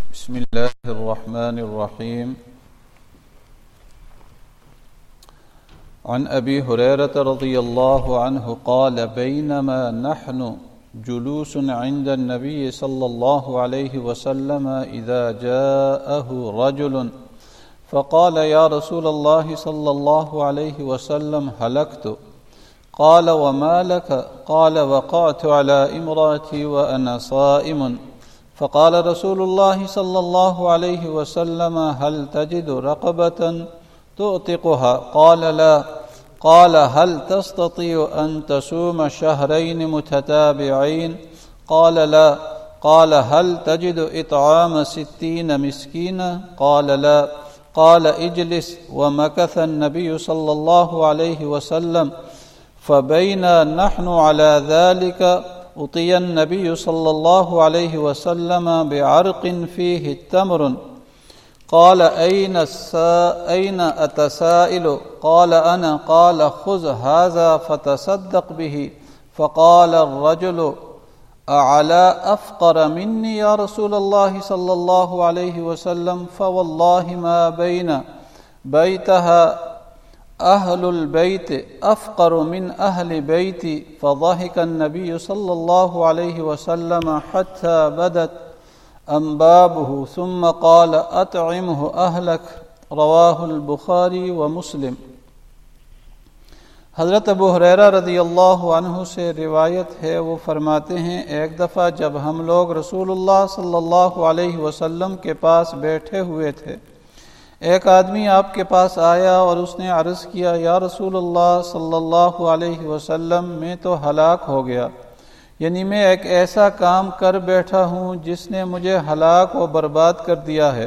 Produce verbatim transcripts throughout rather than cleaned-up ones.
بسم الله الرحمن الرحيم. عن أبي هريرة رضي الله عنه قال بينما نحن جلوس عند النبي صلى الله عليه وسلم إذا جاءه رجل فقال يا رسول الله صلى الله عليه وسلم هلكت. قال وما لك؟ قال وقعت على امرأتي وأنا صائم. فقال رسول الله صلى الله عليه وسلم هل تجد رقبة تعتقها؟ قال لا. قال هل تستطيع أن تصوم شهرين متتابعين؟ قال لا. قال هل تجد إطعام ستين مسكينا؟ قال لا. قال اجلس. ومكث النبي صلى الله عليه وسلم فبينا نحن على ذلك أتي النبي صلى الله عليه وسلم بعرق فيه التمر. قال أين أين أتسائل؟ قال أنا. قال خذ هذا فتصدق به. فقال الرجل أعلى أفقر مني يا رسول الله صلى الله عليه وسلم؟ فوالله ما بين بيتها أهل البيت أفقر من أهل بيتي. فضحك النبي صلى الله عليه وسلم حتى بدت أنبابه ثم قال أطعمه أهلك. رواه البخاری و مسلم. حضرت ابو ہریرہ رضی اللہ عنہ سے روایت ہے، وہ فرماتے ہیں ایک دفعہ جب ہم لوگ رسول اللہ صلی اللہ علیہ وسلم کے پاس بیٹھے ہوئے تھے، ایک آدمی آپ کے پاس آیا اور اس نے عرض کیا یا رسول اللہ صلی اللہ علیہ وسلم میں تو ہلاک ہو گیا، یعنی میں ایک ایسا کام کر بیٹھا ہوں جس نے مجھے ہلاک و برباد کر دیا ہے۔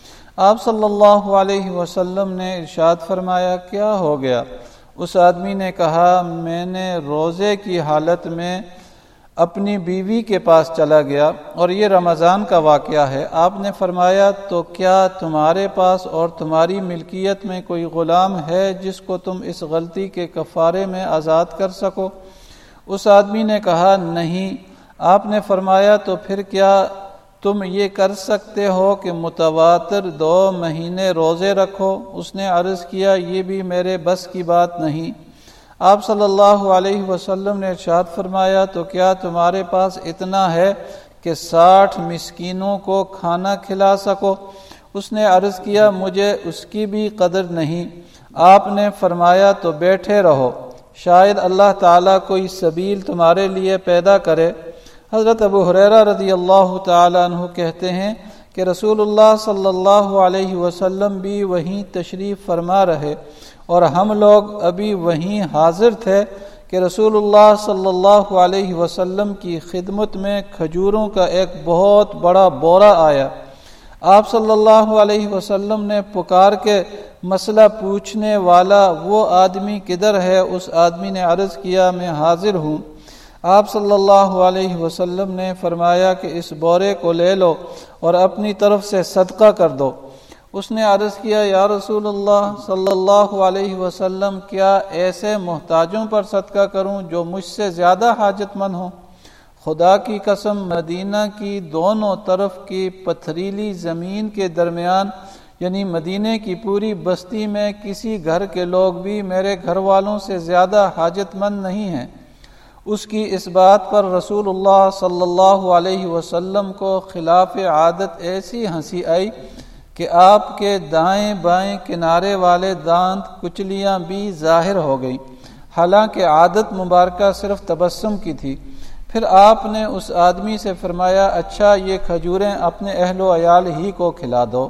آپ صلی اللہ علیہ وسلم نے ارشاد فرمایا کیا ہو گیا؟ اس آدمی نے کہا میں نے روزے کی حالت میں اپنی بیوی کے پاس چلا گیا اور یہ رمضان کا واقعہ ہے۔ آپ نے فرمایا تو کیا تمہارے پاس اور تمہاری ملکیت میں کوئی غلام ہے جس کو تم اس غلطی کے کفارے میں آزاد کر سکو؟ اس آدمی نے کہا نہیں۔ آپ نے فرمایا تو پھر کیا تم یہ کر سکتے ہو کہ متواتر دو مہینے روزے رکھو؟ اس نے عرض کیا یہ بھی میرے بس کی بات نہیں۔ آپ صلی اللہ علیہ وسلم نے ارشاد فرمایا تو کیا تمہارے پاس اتنا ہے کہ ساٹھ مسکینوں کو کھانا کھلا سکو؟ اس نے عرض کیا مجھے اس کی بھی قدر نہیں۔ آپ نے فرمایا تو بیٹھے رہو، شاید اللہ تعالیٰ کوئی سبیل تمہارے لیے پیدا کرے۔ حضرت ابو ہریرہ رضی اللہ تعالیٰ عنہ کہتے ہیں کہ رسول اللہ صلی اللہ علیہ وسلم بھی وہیں تشریف فرما رہے اور ہم لوگ ابھی وہیں حاضر تھے کہ رسول اللہ صلی اللہ علیہ وسلم کی خدمت میں کھجوروں کا ایک بہت بڑا بورا آیا۔ آپ صلی اللہ علیہ وسلم نے پکار کے مسئلہ پوچھنے والا وہ آدمی کدھر ہے؟ اس آدمی نے عرض کیا میں حاضر ہوں۔ آپ صلی اللہ علیہ وسلم نے فرمایا کہ اس بورے کو لے لو اور اپنی طرف سے صدقہ کر دو۔ اس نے عرض کیا یا رسول اللہ صلی اللہ علیہ وسلم کیا ایسے محتاجوں پر صدقہ کروں جو مجھ سے زیادہ حاجت مند ہوں؟ خدا کی قسم مدینہ کی دونوں طرف کی پتھریلی زمین کے درمیان یعنی مدینے کی پوری بستی میں کسی گھر کے لوگ بھی میرے گھر والوں سے زیادہ حاجت مند نہیں ہیں۔ اس کی اس بات پر رسول اللہ صلی اللہ علیہ وسلم کو خلاف عادت ایسی ہنسی آئی کہ آپ کے دائیں بائیں کنارے والے دانت کچلیاں بھی ظاہر ہو گئیں، حالانکہ عادت مبارکہ صرف تبسم کی تھی۔ پھر آپ نے اس آدمی سے فرمایا اچھا یہ کھجوریں اپنے اہل و عیال ہی کو کھلا دو۔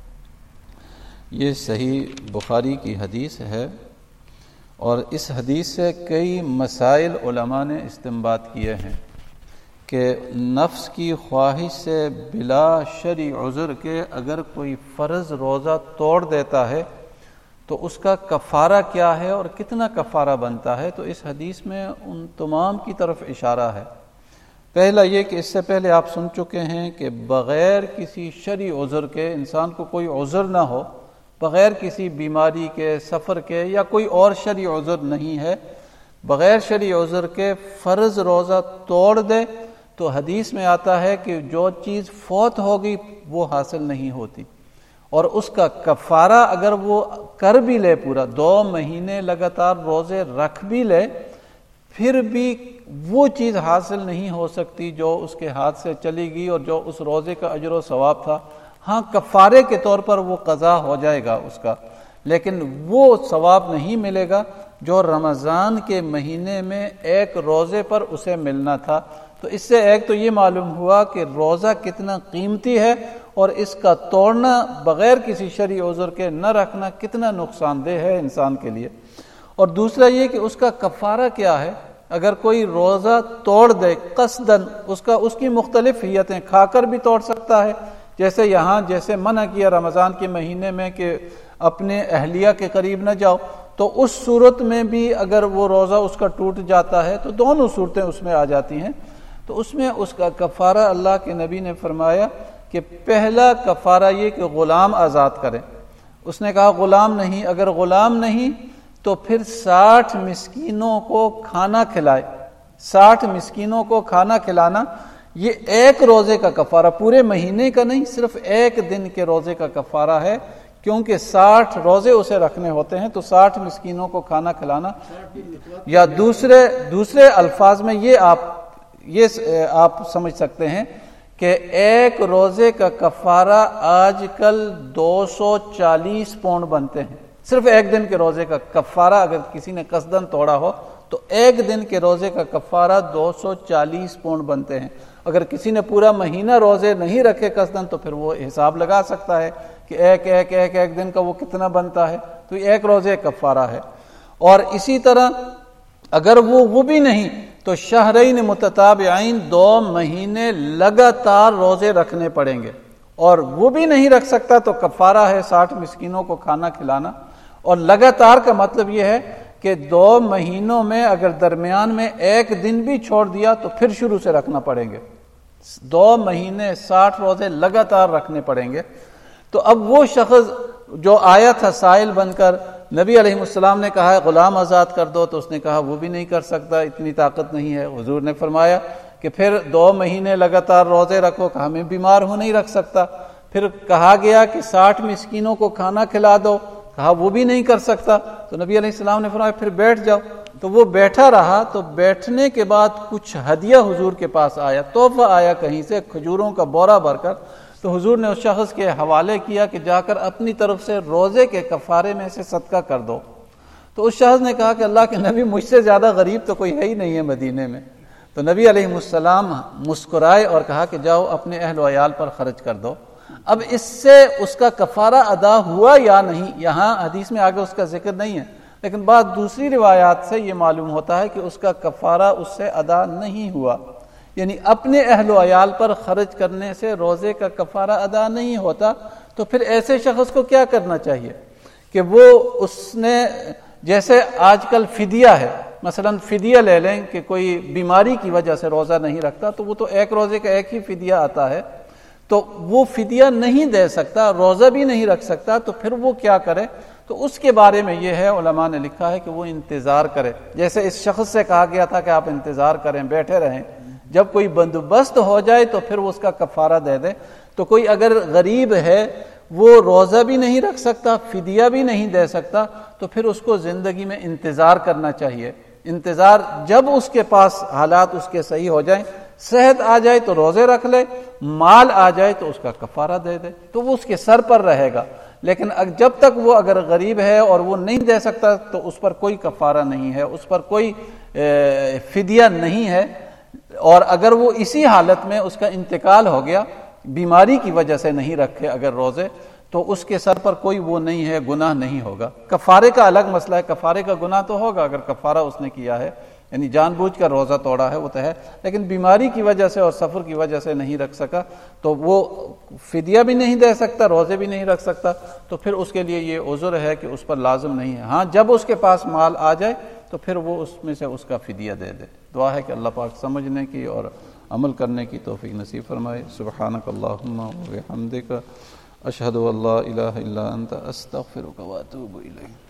یہ صحیح بخاری کی حدیث ہے اور اس حدیث سے کئی مسائل علماء نے استنباط کیے ہیں کہ نفس کی خواہش سے بلا شرعی عذر کے اگر کوئی فرض روزہ توڑ دیتا ہے تو اس کا کفارہ کیا ہے اور کتنا کفارہ بنتا ہے، تو اس حدیث میں ان تمام کی طرف اشارہ ہے۔ پہلا یہ کہ اس سے پہلے آپ سن چکے ہیں کہ بغیر کسی شرعی عذر کے انسان کو کوئی عذر نہ ہو، بغیر کسی بیماری کے، سفر کے یا کوئی اور شرعی عذر نہیں ہے، بغیر شرعی عذر کے فرض روزہ توڑ دے تو حدیث میں آتا ہے کہ جو چیز فوت ہوگی وہ حاصل نہیں ہوتی، اور اس کا کفارہ اگر وہ کر بھی لے، پورا دو مہینے لگاتار روزے رکھ بھی لے، پھر بھی وہ چیز حاصل نہیں ہو سکتی جو اس کے ہاتھ سے چلی گئی اور جو اس روزے کا اجر و ثواب تھا۔ ہاں کفارے کے طور پر وہ قضا ہو جائے گا اس کا، لیکن وہ ثواب نہیں ملے گا جو رمضان کے مہینے میں ایک روزے پر اسے ملنا تھا۔ تو اس سے ایک تو یہ معلوم ہوا کہ روزہ کتنا قیمتی ہے، اور اس کا توڑنا بغیر کسی شرعی عذر کے نہ رکھنا کتنا نقصان دہ ہے انسان کے لیے۔ اور دوسرا یہ کہ اس کا کفارہ کیا ہے۔ اگر کوئی روزہ توڑ دے قصدن، اس کا اس کی مختلف حیتیں، کھا کر بھی توڑ سکتا ہے، جیسے یہاں جیسے منع کیا رمضان کے مہینے میں کہ اپنے اہلیہ کے قریب نہ جاؤ، تو اس صورت میں بھی اگر وہ روزہ اس کا ٹوٹ جاتا ہے تو دونوں صورتیں اس میں آ جاتی ہیں۔ تو اس میں اس کا کفارہ اللہ کے نبی نے فرمایا کہ پہلا کفارہ یہ کہ غلام آزاد کریں۔ اس نے کہا غلام نہیں، اگر غلام نہیں تو پھر ساٹھ مسکینوں کو کھانا کھلائے۔ ساٹھ مسکینوں کو کھانا کھلانا یہ ایک روزے کا کفارہ، پورے مہینے کا نہیں، صرف ایک دن کے روزے کا کفارہ ہے، کیونکہ ساٹھ روزے اسے رکھنے ہوتے ہیں، تو ساٹھ مسکینوں کو کھانا کھلانا، یا دوسرے دوسرے الفاظ میں یہ آپ یہ آپ سمجھ سکتے ہیں کہ ایک روزے کا کفارہ آج کل دو سو چالیس پاؤنڈ بنتے ہیں۔ صرف ایک دن کے روزے کا کفارہ اگر کسی نے قصدن توڑا ہو تو ایک دن کے روزے کا کفارہ دو سو چالیس پاؤنڈ بنتے ہیں۔ اگر کسی نے پورا مہینہ روزے نہیں رکھے قصدن تو پھر وہ حساب لگا سکتا ہے کہ ایک ایک ایک ایک دن کا وہ کتنا بنتا ہے، تو ایک روزے کفارہ ہے۔ اور اسی طرح اگر وہ وہ بھی نہیں تو شہرین متتابعین، دو مہینے لگاتار روزے رکھنے پڑیں گے، اور وہ بھی نہیں رکھ سکتا تو کفارہ ہے ساٹھ مسکینوں کو کھانا کھلانا۔ اور لگاتار کا مطلب یہ ہے کہ دو مہینوں میں اگر درمیان میں ایک دن بھی چھوڑ دیا تو پھر شروع سے رکھنا پڑیں گے، دو مہینے ساٹھ روزے لگاتار رکھنے پڑیں گے۔ تو اب وہ شخص جو آیا تھا سائل بن کر، نبی علیہ السلام نے کہا غلام آزاد کر دو، تو اس نے کہا وہ بھی نہیں کر سکتا، اتنی طاقت نہیں ہے۔ حضور نے فرمایا کہ پھر دو مہینے لگاتار روزے رکھو، کہا میں بیمار ہوں نہیں رکھ سکتا۔ پھر کہا گیا کہ ساٹھ مسکینوں کو کھانا کھلا دو، کہا وہ بھی نہیں کر سکتا۔ تو نبی علیہ السلام نے فرمایا پھر بیٹھ جاؤ۔ تو وہ بیٹھا رہا، تو بیٹھنے کے بعد کچھ ہدیہ حضور کے پاس آیا، تحفہ آیا کہیں سے، کھجوروں کا بورا بھر کر۔ تو حضور نے اس شخص کے حوالے کیا کہ جا کر اپنی طرف سے روزے کے کفارے میں سے صدقہ کر دو۔ تو اس شخص نے کہا کہ اللہ کے نبی مجھ سے زیادہ غریب تو کوئی ہے ہی نہیں ہے مدینے میں۔ تو نبی علیہ السلام مسکرائے اور کہا کہ جاؤ اپنے اہل و عیال پر خرچ کر دو۔ اب اس سے اس کا کفارہ ادا ہوا یا نہیں، یہاں حدیث میں آگے اس کا ذکر نہیں ہے، لیکن بعض دوسری روایات سے یہ معلوم ہوتا ہے کہ اس کا کفارہ اس سے ادا نہیں ہوا، یعنی اپنے اہل و عیال پر خرچ کرنے سے روزے کا کفارہ ادا نہیں ہوتا۔ تو پھر ایسے شخص کو کیا کرنا چاہیے کہ وہ اس نے، جیسے آج کل فدیہ ہے، مثلا فدیہ لے لیں کہ کوئی بیماری کی وجہ سے روزہ نہیں رکھتا، تو وہ تو ایک روزے کا ایک ہی فدیہ آتا ہے، تو وہ فدیہ نہیں دے سکتا، روزہ بھی نہیں رکھ سکتا، تو پھر وہ کیا کرے؟ تو اس کے بارے میں یہ ہے، علماء نے لکھا ہے کہ وہ انتظار کرے۔ جیسے اس شخص سے کہا گیا تھا کہ آپ انتظار کریں، بیٹھے رہیں، جب کوئی بندوبست ہو جائے تو پھر وہ اس کا کفارہ دے دے۔ تو کوئی اگر غریب ہے، وہ روزہ بھی نہیں رکھ سکتا، فدیہ بھی نہیں دے سکتا، تو پھر اس کو زندگی میں انتظار کرنا چاہیے۔ انتظار، جب اس کے پاس حالات اس کے صحیح ہو جائیں، صحت آ جائے تو روزے رکھ لے، مال آ جائے تو اس کا کفارہ دے دے، تو وہ اس کے سر پر رہے گا۔ لیکن جب تک وہ اگر غریب ہے اور وہ نہیں دے سکتا تو اس پر کوئی کفارہ نہیں ہے، اس پر کوئی فدیہ نہیں ہے۔ اور اگر وہ اسی حالت میں اس کا انتقال ہو گیا، بیماری کی وجہ سے نہیں رکھے اگر روزے، تو اس کے سر پر کوئی وہ نہیں ہے، گناہ نہیں ہوگا۔ کفارے کا الگ مسئلہ ہے، کفارے کا گناہ تو ہوگا اگر کفارہ اس نے کیا ہے، یعنی جان بوجھ کر روزہ توڑا ہے، وہ تو ہے، لیکن بیماری کی وجہ سے اور سفر کی وجہ سے نہیں رکھ سکا تو وہ فدیہ بھی نہیں دے سکتا، روزے بھی نہیں رکھ سکتا، تو پھر اس کے لیے یہ عذر ہے کہ اس پر لازم نہیں ہے۔ ہاں جب اس کے پاس مال آ جائے تو پھر وہ اس میں سے اس کا فدیہ دے دے۔ دعا ہے کہ اللہ پاک سمجھنے کی اور عمل کرنے کی توفیق نصیب فرمائے۔ سبحانک اللہم و بحمدک، اشہد ان لا الہ الا انت، استغفرک و اتوب الیک۔